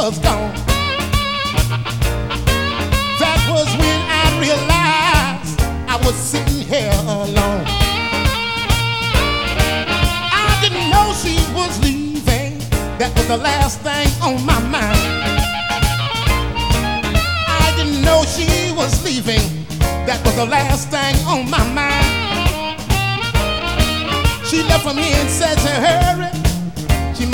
was gone. That was when I realized I was sitting here alone. I didn't know she was leaving. That was the last thing on my mind. I didn't know she was leaving. That was the last thing on my mind. She left for me and said to hurry.